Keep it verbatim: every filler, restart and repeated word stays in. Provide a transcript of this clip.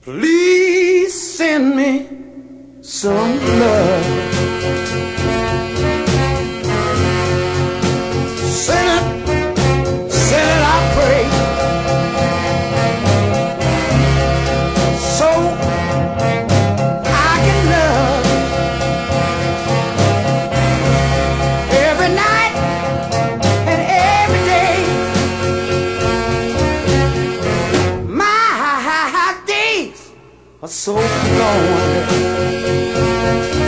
Please send me some love. Send it, send it, I pray. So I can love every night and every day. My days are so long.